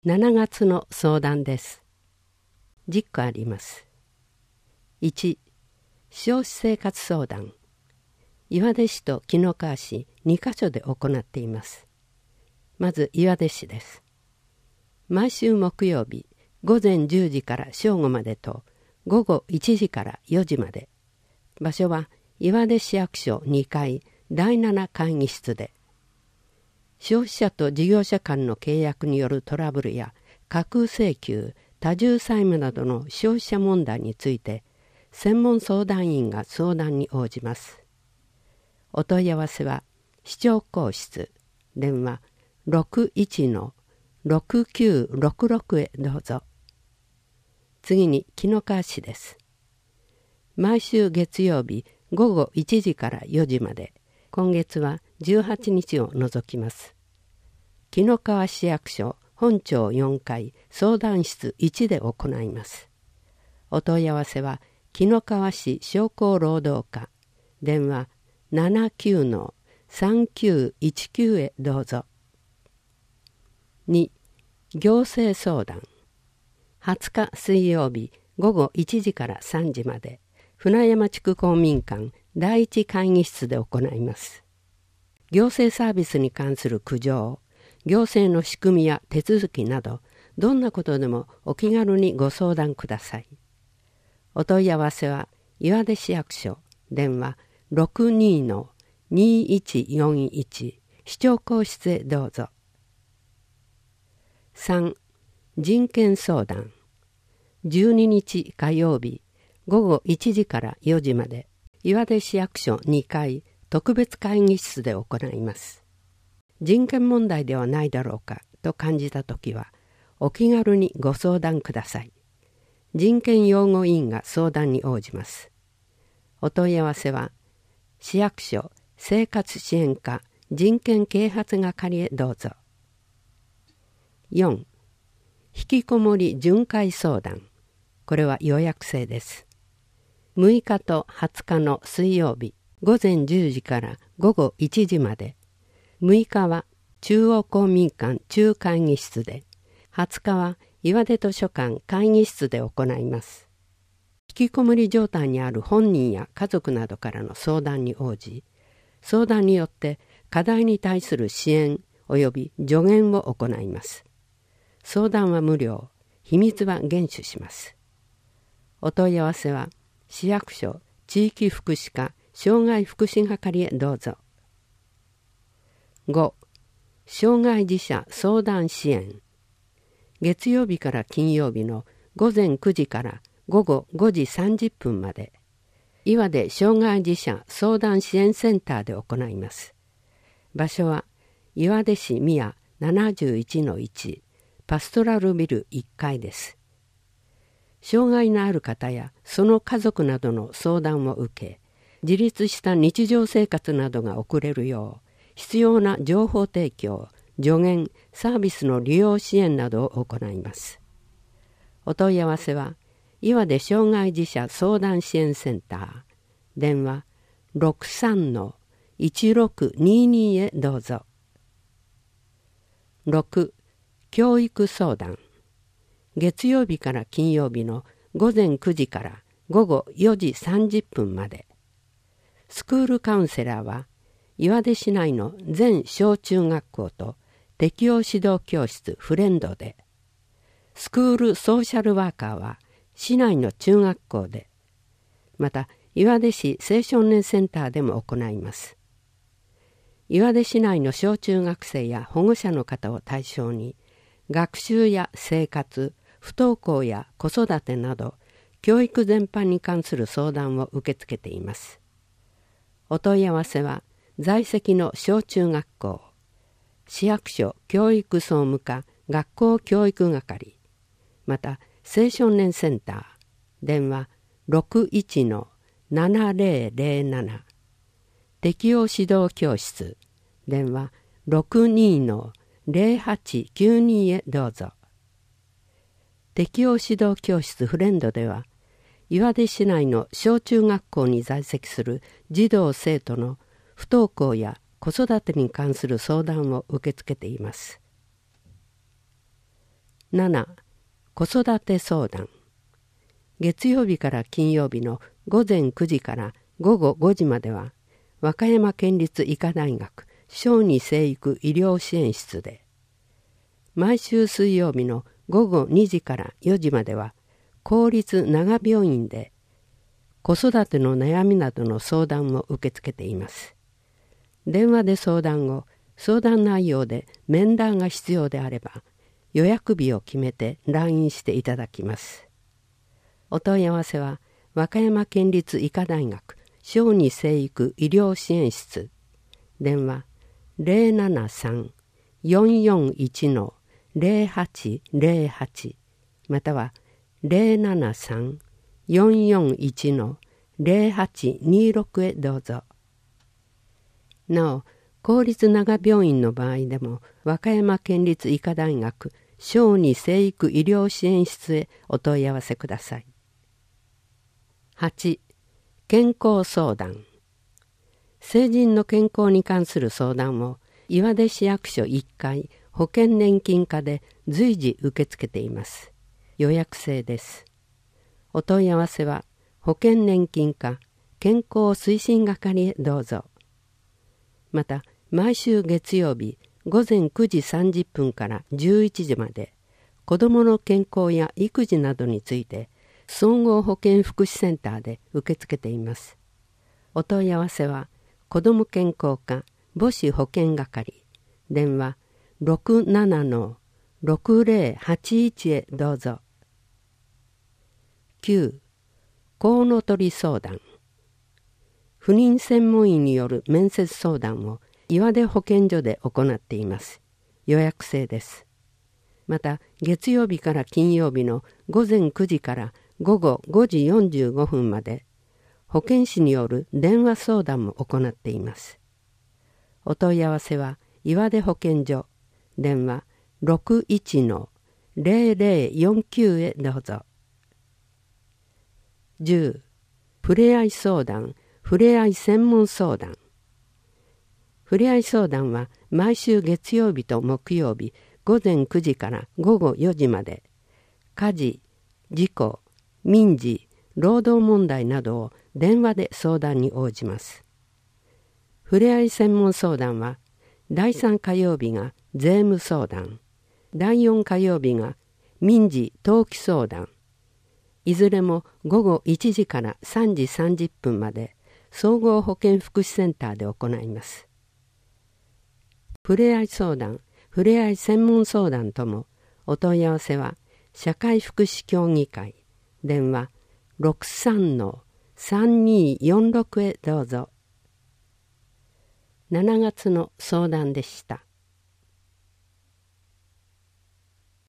7月の相談です。10個あります。1、少子生活相談。岩出市と紀の川市2カ所で行っています。まず岩出市です。毎週木曜日午前10時から正午までと午後1時から4時まで。場所は岩出市役所2階第7会議室で、消費者と事業者間の契約によるトラブルや架空請求、多重債務などの消費者問題について専門相談員が相談に応じます。お問い合わせは市長公室電話 61-6966 へどうぞ。次に紀の川市です。毎週月曜日午後1時から4時まで、今月は18日を除きます。紀の川市役所本庁4階相談室1で行います。お問い合わせは紀の川市商工労働課電話 79-3919 へどうぞ。2、行政相談。20日水曜日午後1時から3時まで、船山地区公民館第一会議室で行います。行政サービスに関する苦情、行政の仕組みや手続きなど、どんなことでもお気軽にご相談ください。お問い合わせは岩出市役所電話 62-2141 市長公室へどうぞ。3、人権相談。12日火曜日午後1時から4時まで、岩出市役所2階特別会議室で行います。人権問題ではないだろうかと感じたときは、お気軽にご相談ください。人権擁護委員が相談に応じます。お問い合わせは、市役所生活支援課人権啓発係へどうぞ。4、引きこもり巡回相談。これは予約制です。6日と20日の水曜日午前10時から午後1時まで、6日は中央公民館中会議室で、20日は岩出図書館会議室で行います。引きこもり状態にある本人や家族などからの相談に応じ、相談によって課題に対する支援及び助言を行います。相談は無料、秘密は厳守します。お問い合わせは市役所地域福祉課障害福祉係へどうぞ。5、障害児者相談支援。月曜日から金曜日の午前9時から午後5時30分まで、岩出障害児者相談支援センターで行います。場所は岩出市宮 71-1 パストラルビル1階です。障害のある方やその家族などの相談を受け、自立した日常生活などが送れるよう、必要な情報提供、助言、サービスの利用支援などを行います。お問い合わせは、岩出障害児者相談支援センター、電話 63-1622 へどうぞ。6、教育相談。月曜日から金曜日の午前9時から午後4時30分まで。スクールカウンセラーは、岩出市内の全小中学校と適応指導教室フレンドで、スクールソーシャルワーカーは市内の中学校で、また岩出市青少年センターでも行います。岩出市内の小中学生や保護者の方を対象に、学習や生活、不登校や子育てなど教育全般に関する相談を受け付けています。お問い合わせは在籍の小中学校、市役所教育総務課学校教育係、また青少年センター、電話 61-7007 適応指導教室、電話 62-0892 へどうぞ。適応指導教室フレンドでは、岩出市内の小中学校に在籍する児童生徒の不登校や子育てに関する相談を受け付けています。 7、子育て相談。月曜日から金曜日の午前9時から午後5時までは、和歌山県立医科大学小児生育医療支援室で、毎週水曜日の午後2時から4時までは、公立長病院で子育ての悩みなどの相談を受け付けています。電話で相談後、相談内容で面談が必要であれば、予約日を決めて来院していただきます。お問い合わせは、和歌山県立医科大学小児生育医療支援室、電話073-441-0808または073-441-0826へどうぞ。なお、公立長病院の場合でも、和歌山県立医科大学小児生育医療支援室へお問い合わせください。8、健康相談。成人の健康に関する相談を岩出市役所1階保険年金課で随時受け付けています。予約制です。お問い合わせは保険年金課健康推進係へどうぞ。また、毎週月曜日午前9時30分から11時まで、子どもの健康や育児などについて総合保健福祉センターで受け付けています。お問い合わせは子ども健康課母子保健係、電話 67-6081 へどうぞ。9、コウノトリ相談。不妊専門医による面接相談を岩出保健所で行っています。予約制です。また、月曜日から金曜日の午前9時から午後5時45分まで、保健師による電話相談も行っています。お問い合わせは岩出保健所、電話 61-0049 へどうぞ。10、ふれあい相談、ふれあい専門相談。ふれあい相談は毎週月曜日と木曜日午前9時から午後4時まで、家事、事故、民事、労働問題などを電話で相談に応じます。ふれあい専門相談は、第3火曜日が税務相談、第4火曜日が民事登記相談、いずれも午後1時から3時30分まで総合保健福祉センターで行います。ふれあい相談、ふれあい専門相談とも、お問い合わせは社会福祉協議会、電話 63-3246 へどうぞ。7月の相談でした。